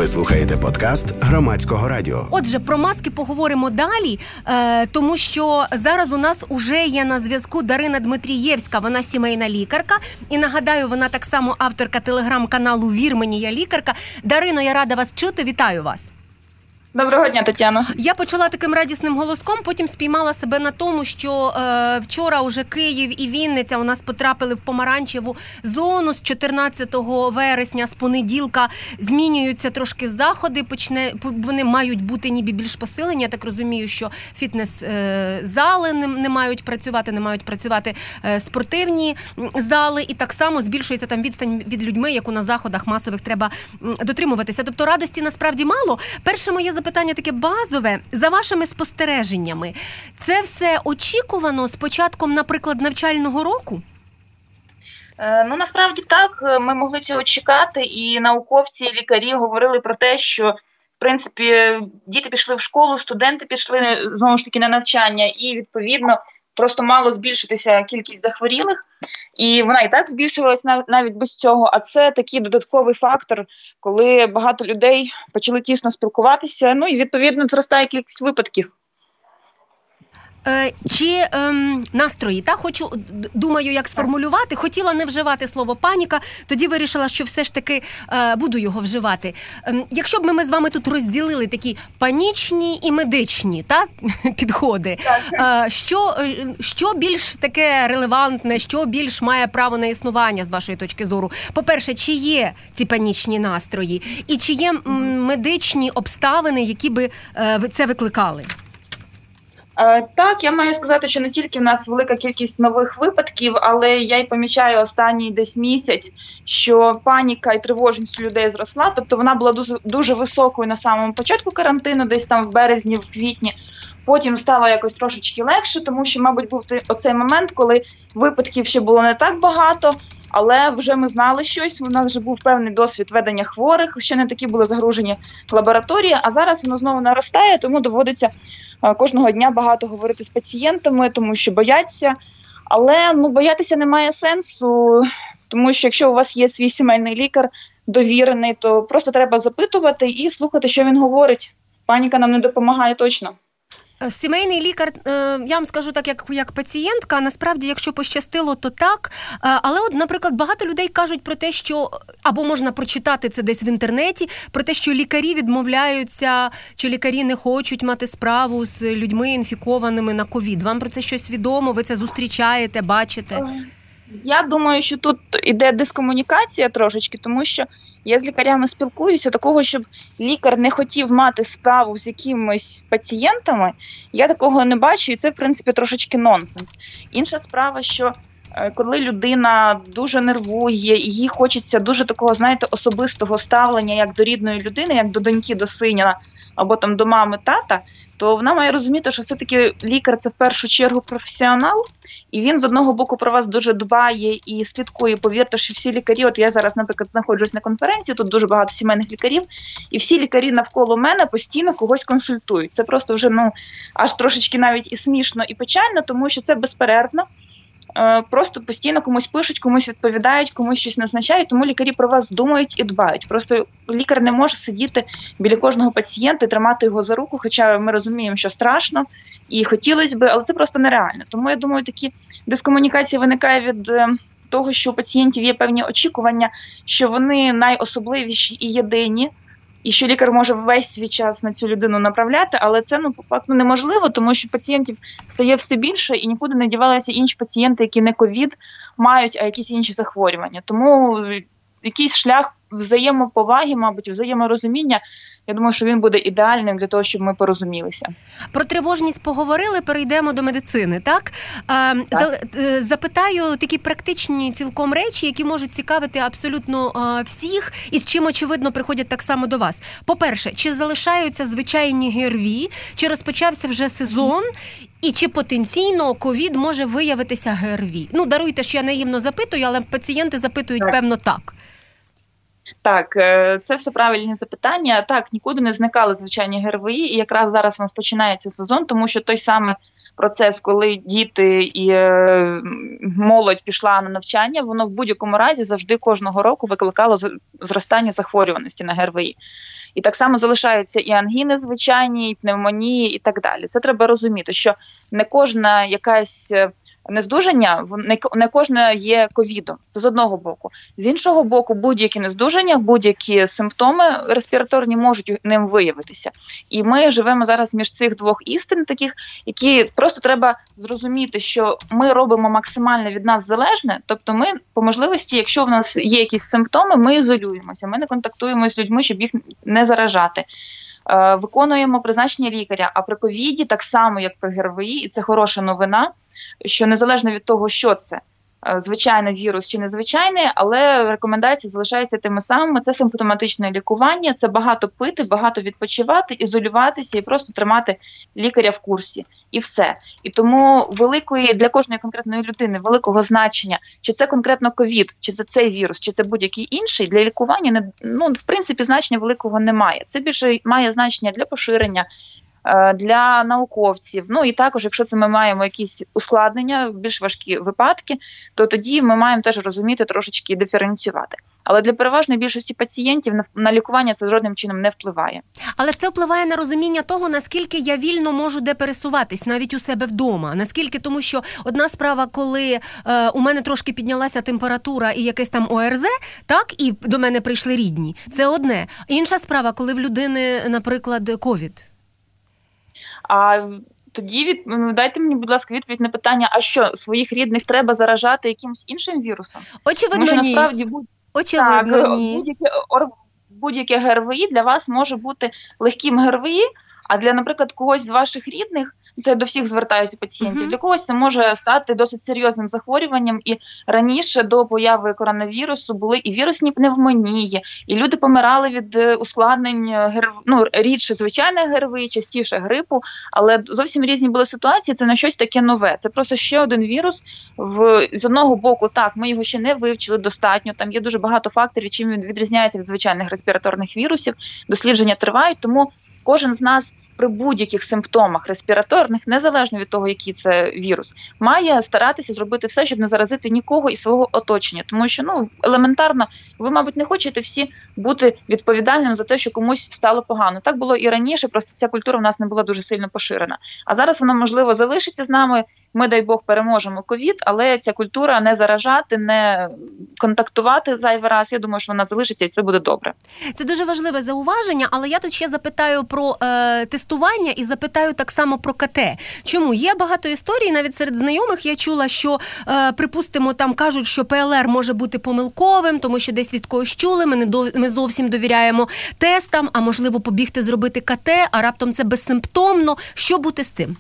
Ви слухаєте подкаст Громадського радіо. Отже, про маски поговоримо далі, тому що зараз у нас уже є на зв'язку Дарина Дмитрієвська, вона сімейна лікарка. І нагадаю, вона так само авторка телеграм-каналу «Вір мені, я лікарка». Дарино, я рада вас чути, вітаю вас. Доброго дня, Тетяно. Я почала таким радісним голоском, потім спіймала себе на тому, що вчора уже Київ і Вінниця у нас потрапили в помаранчеву зону. З 14 вересня, з понеділка, змінюються трошки заходи, вони мають бути ніби більш посилені. Я так розумію, що фітнес-зали не мають працювати спортивні зали, і так само збільшується там відстань від людьми, яку на заходах масових треба дотримуватися. Тобто радості насправді мало. Перше моє запитання таке базове. За вашими спостереженнями, це все очікувано з початком, наприклад, навчального року? Ну, насправді так, ми могли цього чекати, і науковці, і лікарі говорили про те, що, в принципі, діти пішли в школу, студенти пішли, знову ж таки, на навчання, і, відповідно, просто мало збільшитися кількість захворілих, і вона і так збільшувалася навіть без цього, а це такий додатковий фактор, коли багато людей почали тісно спілкуватися, ну і відповідно зростає кількість випадків. Чи настрої, думаю, як сформулювати, хотіла не вживати слово паніка, тоді вирішила, що все ж таки буду його вживати. Якщо б ми з вами тут розділили такі панічні і медичні підходи, що більш таке релевантне, що більш має право на існування з вашої точки зору? По-перше, чи є ці панічні настрої і чи є медичні обставини, які би це викликали? Так, я маю сказати, що не тільки в нас велика кількість нових випадків, але я й помічаю останній десь місяць, що паніка і тривожність людей зросла, тобто вона була дуже високою на самому початку карантину, десь там в березні, в квітні, потім стало якось трошечки легше, тому що, мабуть, був оцей момент, коли випадків ще було не так багато, але вже ми знали щось, у нас вже був певний досвід ведення хворих, ще не такі були загружені лабораторії, а зараз воно знову наростає, тому доводиться кожного дня багато говорити з пацієнтами, тому що бояться, але боятися немає сенсу, тому що якщо у вас є свій сімейний лікар довірений, то просто треба запитувати і слухати, що він говорить. Паніка нам не допомагає точно. Сімейний лікар, я вам скажу так, як пацієнтка, насправді, якщо пощастило, то так. Але, наприклад, багато людей кажуть про те, що, або можна прочитати це десь в інтернеті, про те, що лікарі відмовляються, чи лікарі не хочуть мати справу з людьми інфікованими на ковід. Вам про це щось відомо? Ви це зустрічаєте, бачите? Я думаю, що тут іде дискомунікація трошечки, тому що я з лікарями спілкуюся, такого, щоб лікар не хотів мати справу з якимись пацієнтами, я такого не бачу, і це, в принципі, трошечки нонсенс. Інша справа, що коли людина дуже нервує, і їй хочеться дуже такого, знаєте, особистого ставлення, як до рідної людини, як до доньки, до сина, або там до мами, тата, то вона має розуміти, що все-таки лікар – це в першу чергу професіонал, і він з одного боку про вас дуже дбає і слідкує. Повірте, що всі лікарі, от я зараз, наприклад, знаходжусь на конференції, тут дуже багато сімейних лікарів, і всі лікарі навколо мене постійно когось консультують. Це просто вже, аж трошечки навіть і смішно, і печально, тому що це безперервно. Просто постійно комусь пишуть, комусь відповідають, комусь щось назначають, тому лікарі про вас думають і дбають. Просто лікар не може сидіти біля кожного пацієнта і тримати його за руку, хоча ми розуміємо, що страшно і хотілося б, але це просто нереально. Тому, я думаю, такі дискомунікації виникає від того, що у пацієнтів є певні очікування, що вони найособливіші і єдині, і що лікар може весь свій час на цю людину направляти, але це, по факту, неможливо, тому що пацієнтів стає все більше і нікуди не дівалися інші пацієнти, які не ковід мають, а якісь інші захворювання. Тому якийсь шлях взаємоповаги, мабуть, взаєморозуміння, я думаю, що він буде ідеальним для того, щоб ми порозумілися. Про тривожність поговорили, перейдемо до медицини, так? Запитаю такі практичні цілком речі, які можуть цікавити абсолютно всіх, і з чим, очевидно, приходять так само до вас. По-перше, чи залишаються звичайні ГРВІ, чи розпочався вже сезон, і чи потенційно ковід може виявитися ГРВІ? Даруйте, що я наївно запитую, але пацієнти запитують, певно, так. Так, це все правильні запитання. Так, нікуди не зникали звичайні ГРВІ, і якраз зараз у нас починається сезон, тому що той самий процес, коли діти і молодь пішла на навчання, воно в будь-якому разі завжди кожного року викликало зростання захворюваності на ГРВІ. І так само залишаються і ангіни звичайні, і пневмонії, і так далі. Це треба розуміти, що не кожна якась нездужання, не кожне є ковідом. Це з одного боку. З іншого боку, будь-які нездужання, будь-які симптоми респіраторні можуть ним виявитися. І ми живемо зараз між цих двох істин, таких, які просто треба зрозуміти, що ми робимо максимально від нас залежне, тобто ми по можливості, якщо в нас є якісь симптоми, ми ізолюємося, ми не контактуємо з людьми, щоб їх не заражати. Виконуємо призначення лікаря, а при ковіді так само, як при ГРВІ, і це хороша новина, що незалежно від того, що це, звичайний вірус чи незвичайний, але рекомендації залишаються тими самими. Це симптоматичне лікування, це багато пити, багато відпочивати, ізолюватися і просто тримати лікаря в курсі. І все. І тому для кожної конкретної людини великого значення, чи це конкретно ковід, чи це цей вірус, чи це будь-який інший, для лікування, в принципі, значення великого немає. Це більше має значення для поширення, для науковців. І також, якщо ми маємо якісь ускладнення, більш важкі випадки, то тоді ми маємо теж розуміти, трошечки диференціювати. Але для переважної більшості пацієнтів на лікування це жодним чином не впливає. Але ж це впливає на розуміння того, наскільки я вільно можу де пересуватись, навіть у себе вдома. Наскільки, тому що одна справа, коли у мене трошки піднялася температура і якесь там ОРЗ, так, і до мене прийшли рідні, це одне. Інша справа, коли в людини, наприклад, ковід. А тоді дайте мені, будь ласка, відповідь на питання, а що, своїх рідних треба заражати якимось іншим вірусом? Очевидно, тому, що, ні. насправді, будь-яке ГРВІ для вас може бути легким ГРВІ, а для, наприклад, когось з ваших рідних, це до всіх звертаюся пацієнтів, для когось це може стати досить серйозним захворюванням, і раніше до появи коронавірусу були і вірусні пневмонії, і люди помирали від ускладнень рідше звичайних ГРВІ, частіше грипу, але зовсім різні були ситуації, це на щось таке нове. Це просто ще один вірус. З одного боку, так, ми його ще не вивчили достатньо, там є дуже багато факторів, чим він відрізняється від звичайних респіраторних вірусів, дослідження тривають, тому кожен з нас при будь-яких симптомах респіраторних, незалежно від того, який це вірус, має старатися зробити все, щоб не заразити нікого із свого оточення. Тому що, елементарно, ви, мабуть, не хочете всі бути відповідальними за те, що комусь стало погано. Так було і раніше, просто ця культура в нас не була дуже сильно поширена. А зараз вона, можливо, залишиться з нами, ми, дай Бог, переможемо ковід, але ця культура не заражати, не контактувати зайвий раз, я думаю, що вона залишиться і це буде добре. Це дуже важливе зауваження, але я тут ще запитаю про тестування і запитаю так само про КТ. Чому? Є багато історій, навіть серед знайомих я чула, що, припустимо, там кажуть, що ПЛР може бути помилковим, тому що десь від когось чули, ми зовсім довіряємо тестам, а можливо побігти зробити КТ, а раптом це безсимптомно. Що бути з цим?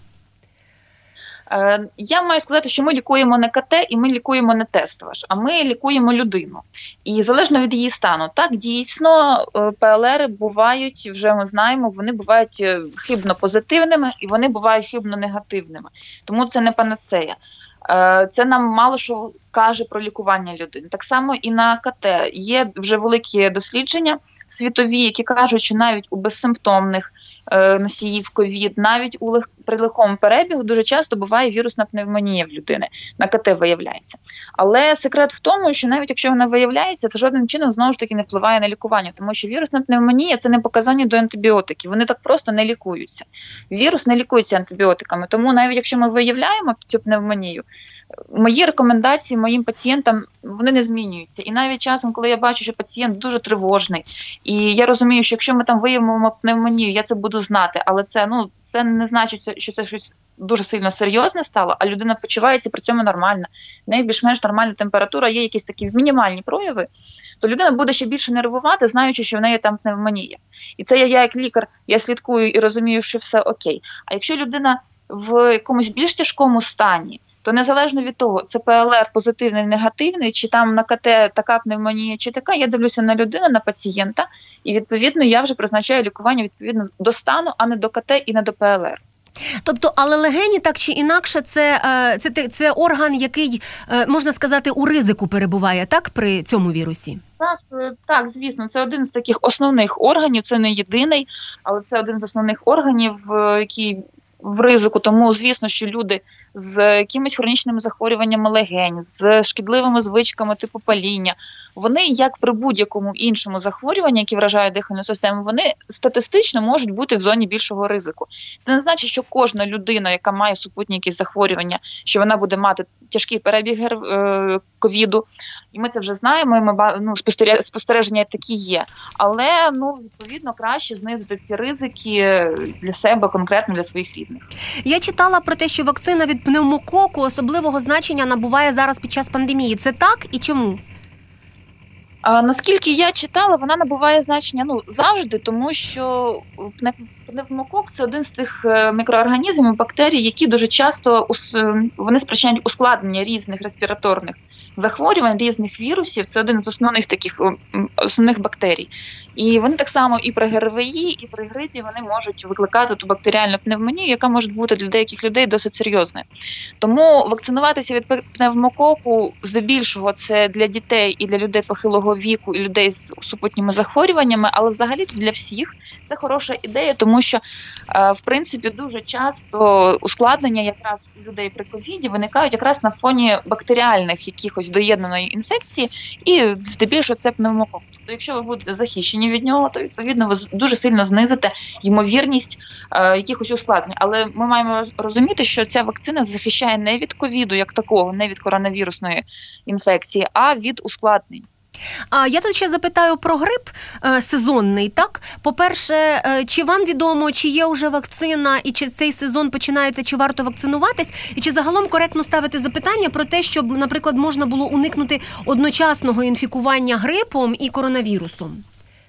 Я маю сказати, що ми лікуємо не КТ і ми лікуємо не тест ваш, а ми лікуємо людину. І залежно від її стану. Так, дійсно, ПЛРи бувають, вже ми знаємо, вони бувають хибно позитивними і вони бувають хибно негативними. Тому це не панацея. Це нам мало що каже про лікування людини. Так само і на КТ. Є вже великі дослідження світові, які кажуть, що навіть у безсимптомних носіїв ковід, навіть при легкому перебігу дуже часто буває вірусна пневмонія в людини, на КТ виявляється. Але секрет в тому, що навіть якщо вона виявляється, це жодним чином знову ж таки не впливає на лікування, тому що вірусна пневмонія – це не показання до антибіотиків, вони так просто не лікуються. Вірус не лікується антибіотиками, тому навіть якщо ми виявляємо цю пневмонію, мої рекомендації моїм пацієнтам, вони не змінюються. І навіть часом, коли я бачу, що пацієнт дуже тривожний, і я розумію, що якщо ми там виявимо пневмонію, я це буду знати, але це не значить, що це щось дуже сильно серйозне стало, а людина почувається при цьому нормально. В неї більш-менш нормальна температура, є якісь такі мінімальні прояви, то людина буде ще більше нервувати, знаючи, що в неї там пневмонія. І це я як лікар, я слідкую і розумію, що все окей. А якщо людина в якомусь більш тяжкому стані, то незалежно від того, це ПЛР позитивний, негативний, чи там на КТ така пневмонія, чи така, я дивлюся на людину, на пацієнта, і відповідно я вже призначаю лікування відповідно до стану, а не до КТ і не до ПЛР. Тобто, але легені так чи інакше, це орган, який, можна сказати, у ризику перебуває, так, при цьому вірусі? Так, звісно, це один з таких основних органів, це не єдиний, але це один з основних органів, який в ризику, тому, звісно, що люди з якимись хронічними захворюваннями легень, з шкідливими звичками типу паління, вони, як при будь-якому іншому захворюванні, які вражають дихальну систему, вони статистично можуть бути в зоні більшого ризику. Це не значить, що кожна людина, яка має супутні якісь захворювання, що вона буде мати тяжкий перебіг ковіду, і ми це вже знаємо, і спостереження такі є. Але, відповідно, краще знизити ці ризики для себе, конкретно для своїх рідних. Я читала про те, що вакцина від пневмококу особливого значення набуває зараз під час пандемії. Це так і чому? Наскільки я читала, вона набуває значення завжди, тому що пневмокок – це один з тих мікроорганізмів, бактерій, які дуже часто вони спричиняють ускладнення різних респіраторних захворювань, різних вірусів. Це один з основних бактерій. І вони так само і при ГРВІ, і при грипі вони можуть викликати ту бактеріальну пневмонію, яка може бути для деяких людей досить серйозною. Тому вакцинуватися від пневмококу здебільшого це для дітей і для людей похилого віку, і людей з супутніми захворюваннями, але взагалі для всіх це хороша ідея, тому що, в принципі, дуже часто ускладнення якраз у людей при ковіді виникають якраз на фоні бактеріальних якихось доєднаної інфекції, і здебільшого це пневмокок. Тобто, якщо ви будете захищені від нього, то, відповідно, ви дуже сильно знизите ймовірність якихось ускладнень. Але ми маємо розуміти, що ця вакцина захищає не від ковіду як такого, не від коронавірусної інфекції, а від ускладнень. Я тут ще запитаю про грип сезонний, так? По-перше, чи вам відомо, чи є вже вакцина, і чи цей сезон починається, чи варто вакцинуватись? І чи загалом коректно ставити запитання про те, щоб, наприклад, можна було уникнути одночасного інфікування грипом і коронавірусом?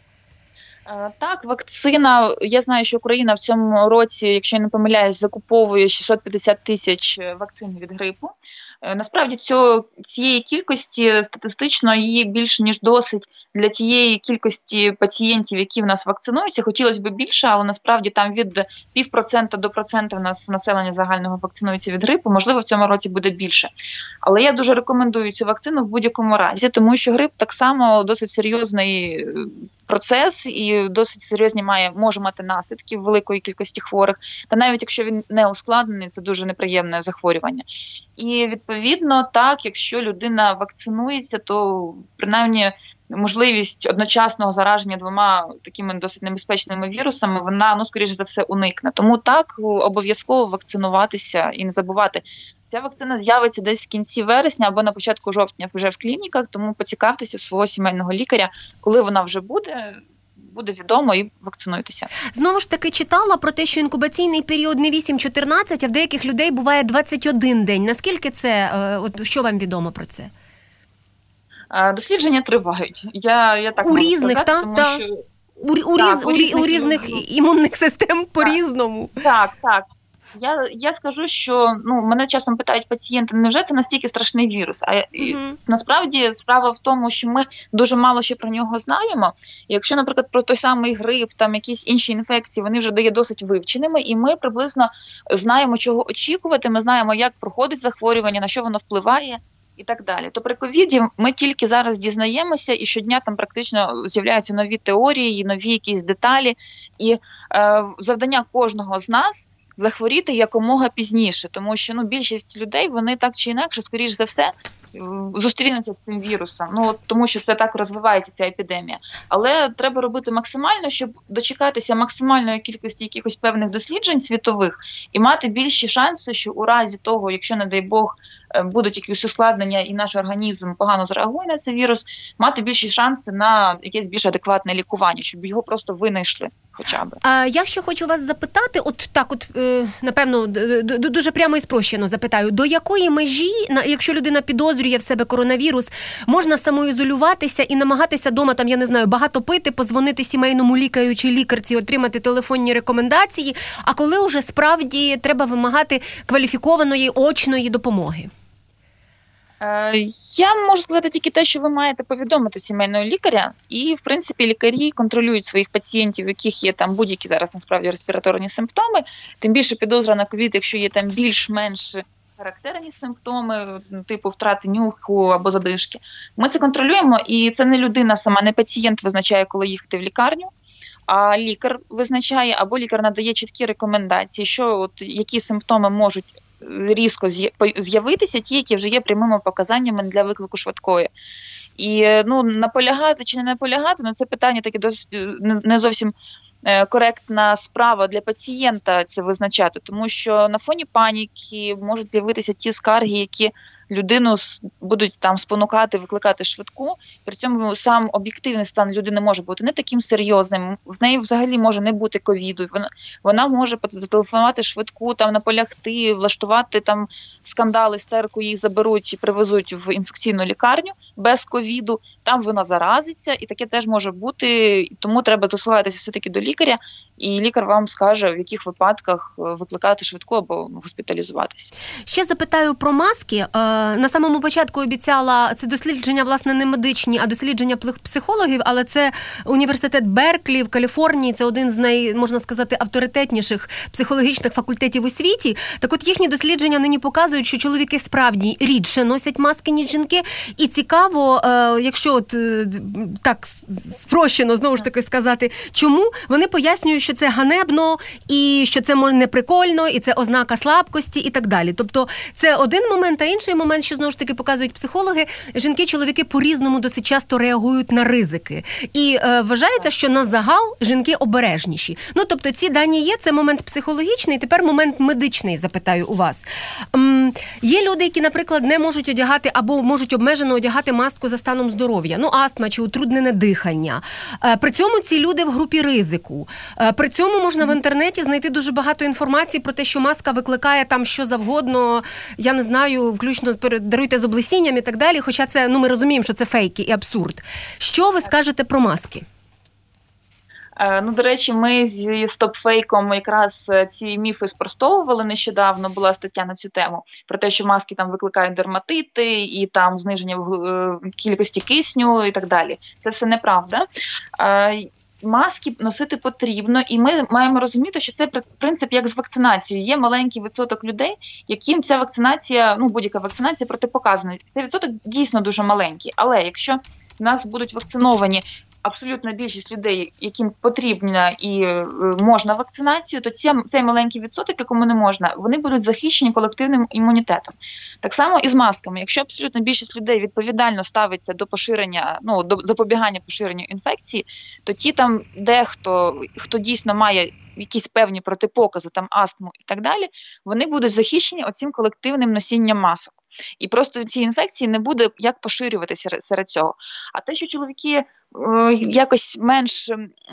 Так, вакцина. Я знаю, що Україна в цьому році, якщо я не помиляюсь, закуповує 650 тисяч вакцин від грипу. Насправді цієї кількості статистично її більш ніж досить для тієї кількості пацієнтів, які в нас вакцинуються. Хотілося б більше, але насправді там від 0,5% до 1% в нас населення загального вакцинується від грипу. Можливо, в цьому році буде більше. Але я дуже рекомендую цю вакцину в будь-якому разі, тому що грип так само досить серйозний процес і досить серйозні може мати наслідки великої кількості хворих. Та навіть якщо він не ускладнений, це дуже неприємне захворювання. І відповідно, так, якщо людина вакцинується, то принаймні можливість одночасного зараження двома такими досить небезпечними вірусами, вона, скоріше за все, уникне. Тому так, обов'язково вакцинуватися і не забувати. Ця вакцина з'явиться десь в кінці вересня або на початку жовтня вже в клініках, тому поцікавтеся свого сімейного лікаря, коли вона вже буде відомо, і вакцинуйтеся. Знову ж таки читала про те, що інкубаційний період не 8-14, а в деяких людей буває 21 день. Наскільки це, що вам відомо про це? Дослідження тривають. Я так можу сказати, тому що... У різних імунних систем по-різному. Так. Я скажу, що мене часом питають пацієнти, невже це настільки страшний вірус? Насправді справа в тому, що ми дуже мало ще про нього знаємо. Якщо, наприклад, про той самий грип, там якісь інші інфекції, вони вже є досить вивченими, і ми приблизно знаємо, чого очікувати, ми знаємо, як проходить захворювання, на що воно впливає. І так далі. То при ковіді ми тільки зараз дізнаємося, і щодня там практично з'являються нові теорії, нові якісь деталі. І завдання кожного з нас захворіти якомога пізніше, тому що більшість людей, вони так чи інакше, скоріш за все, зустрінуться з цим вірусом, тому що це так розвивається ця епідемія. Але треба робити максимально, щоб дочекатися максимальної кількості якихось певних досліджень світових і мати більші шанси, що у разі того, якщо, не дай Бог, будуть якісь ускладнення і наш організм погано зреагує на цей вірус, мати більші шанси на якесь більш адекватне лікування, щоб його просто винайшли хоча б. Я ще хочу вас запитати, напевно, дуже прямо і спрощено запитаю, до якої межі, якщо людина підозрює в себе коронавірус, можна самоізолюватися і намагатися вдома, багато пити, позвонити сімейному лікарю чи лікарці, отримати телефонні рекомендації, а коли вже справді треба вимагати кваліфікованої очної допомоги? Я можу сказати тільки те, що ви маєте повідомити сімейного лікаря, і, в принципі, лікарі контролюють своїх пацієнтів, у яких є там будь-які зараз, насправді, респіраторні симптоми, тим більше підозра на ковід, якщо є там більш-менш характерні симптоми, типу втрати нюху або задишки. Ми це контролюємо, і це не людина сама, не пацієнт визначає, коли їхати в лікарню, а лікар визначає, або лікар надає чіткі рекомендації, що які симптоми можуть різко з'явитися, ті, які вже є прямими показаннями для виклику швидкої. І наполягати чи не наполягати, це питання таке досить не зовсім коректна справа для пацієнта це визначати, тому що на фоні паніки можуть з'явитися ті скарги, які людину будуть там спонукати, викликати швидку. При цьому сам об'єктивний стан людини може бути не таким серйозним, в неї взагалі може не бути ковіду, вона може зателефонувати швидку, там наполягти, влаштувати там скандал, істерику, її заберуть і привезуть в інфекційну лікарню без ковіду, там вона заразиться, і таке теж може бути, тому треба дослухатися все-таки до лікаря, і лікар вам скаже, в яких випадках викликати швидку або госпіталізуватися. Ще запитаю про маски. На самому початку обіцяла, це дослідження, власне, не медичні, а дослідження психологів, але це університет Берклі в Каліфорнії, це один з можна сказати, авторитетніших психологічних факультетів у світі. Так от їхні дослідження нині показують, що чоловіки справді рідше носять маски, ніж жінки. І цікаво, якщо так спрощено, знову ж таки сказати, чому, вони пояснюють, що це ганебно, і що це не прикольно, і це ознака слабкості, і так далі. Тобто це один момент, а інший момент, що знову ж таки показують психологи, жінки, чоловіки по-різному досить часто реагують на ризики. І вважається, що на загал жінки обережніші. Тобто ці дані є, це момент психологічний, тепер момент медичний, запитаю у вас. Є люди, які, наприклад, не можуть одягати або можуть обмежено одягати маску за станом здоров'я, астма чи утруднене дихання. При цьому ці люди в групі ризику. При цьому можна в інтернеті знайти дуже багато інформації про те, що маска викликає там що завгодно, я не знаю, включно даруйте з облесінням і так далі, хоча це, ми розуміємо, що це фейки і абсурд. Що ви скажете про маски? До речі, ми зі стопфейком якраз ці міфи спростовували нещодавно, була стаття на цю тему, про те, що маски там викликають дерматити і там зниження кількості кисню і так далі. Це все неправда. Маски носити потрібно, і ми маємо розуміти, що це принцип як з вакцинацією. Є маленький відсоток людей, яким ця вакцинація, будь-яка вакцинація протипоказана. Цей відсоток дійсно дуже маленький. Але якщо в нас будуть вакциновані абсолютна більшість людей, яким потрібна і можна вакцинацію, то цей маленький відсоток, якому не можна, вони будуть захищені колективним імунітетом. Так само і з масками. Якщо абсолютна більшість людей відповідально ставиться до поширення, до запобігання поширенню інфекції, то ті там дехто, хто дійсно має якісь певні протипокази, там астму і так далі, вони будуть захищені оцим колективним носінням масок. І просто ці інфекції не буде як поширюватися серед цього. А те, що чоловіки якось менш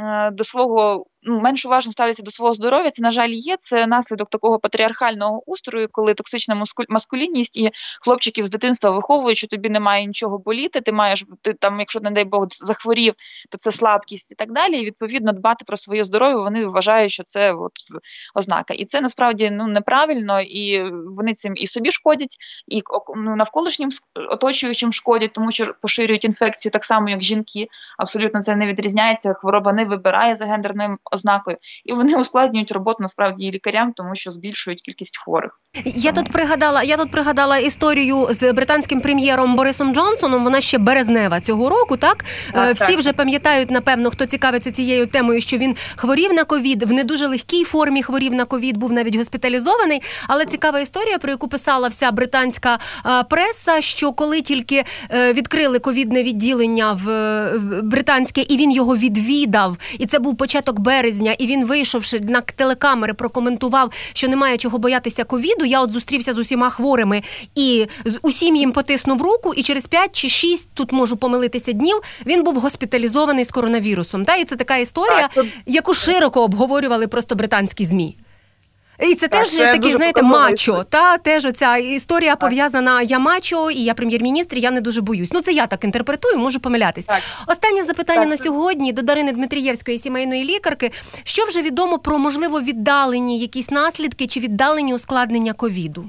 уважно ставляться до свого здоров'я, це, на жаль, є. Це наслідок такого патріархального устрою, коли токсична маскулінність і хлопчиків з дитинства виховують, що тобі немає нічого боліти, ти там, якщо, не дай Бог, захворів, то це слабкість і так далі. І, відповідно, дбати про своє здоров'я, вони вважають, що це ознака. І це, насправді, неправильно, і вони цим і собі шкодять, і навколишнім оточуючим шкодять, тому що поширюють інфекцію так само, як жінки. Абсолютно це не відрізняється, хвороба не вибирає за гендерною ознакою. І вони ускладнюють роботу, насправді, і лікарям, тому що збільшують кількість хворих. Я тут пригадала історію з британським прем'єром Борисом Джонсоном, вона ще березнева цього року, так? Всі вже пам'ятають, напевно, хто цікавиться цією темою, що він хворів на ковід, в не дуже легкій формі хворів на ковід, був навіть госпіталізований, але цікава історія, про яку писала вся британська преса, що коли тільки відкрили ковідне відділення в британське, і він його відвідав, і це був початок березня, і він, вийшовши на телекамери, прокоментував, що немає чого боятися ковіду, я зустрівся з усіма хворими і з усім їм потиснув руку, і через 5 чи 6, тут можу помилитися, днів, він був госпіталізований з коронавірусом. І це така історія, яку широко обговорювали просто британські ЗМІ. І це теж такий, знаєте, мачо. Теж оця історія пов'язана, я мачо, і я прем'єр-міністр, і я не дуже боюсь. Це я так інтерпретую, можу помилятись. Останнє запитання на сьогодні до Дарини Дмитрієвської, сімейної лікарки. Що вже відомо про, можливо, віддалені якісь наслідки чи віддалені ускладнення ковіду?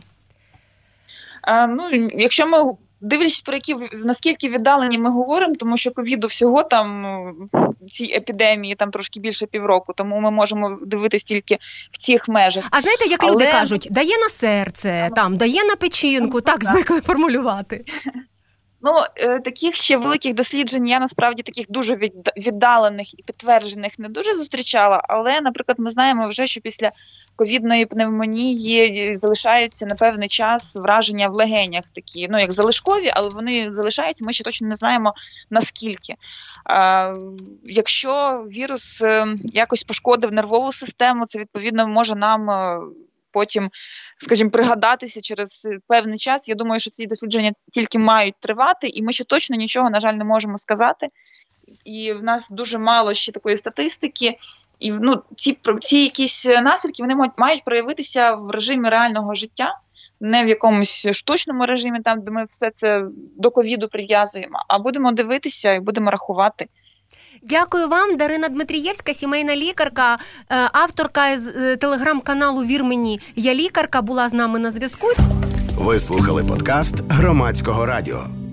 Якщо ми дивлячись, про наскільки віддалені ми говоримо, тому що ковіду всього там, цій епідемії, там трошки більше півроку, тому ми можемо дивитись тільки в цих межах. А знаєте, як люди кажуть, дає на серце, дає на печінку, так звикли формулювати. Таких ще великих досліджень я насправді таких дуже віддалених і підтверджених не дуже зустрічала, але, наприклад, ми знаємо вже, що після ковідної пневмонії залишаються на певний час враження в легенях такі, як залишкові, але вони залишаються, ми ще точно не знаємо наскільки. Якщо вірус якось пошкодив нервову систему, це, відповідно, може нам потім, скажімо, пригадатися через певний час. Я думаю, що ці дослідження тільки мають тривати, і ми ще точно нічого, на жаль, не можемо сказати. І в нас дуже мало ще такої статистики. І ці якісь наслідки, вони мають проявитися в режимі реального життя, не в якомусь штучному режимі, там, де ми все це до ковіду прив'язуємо, а будемо дивитися і будемо рахувати. Дякую вам. Дарина Дмитрієвська, сімейна лікарка, авторка з телеграм-каналу «Вір мені, я лікарка», була з нами на зв'язку. Ви слухали подкаст Громадського радіо.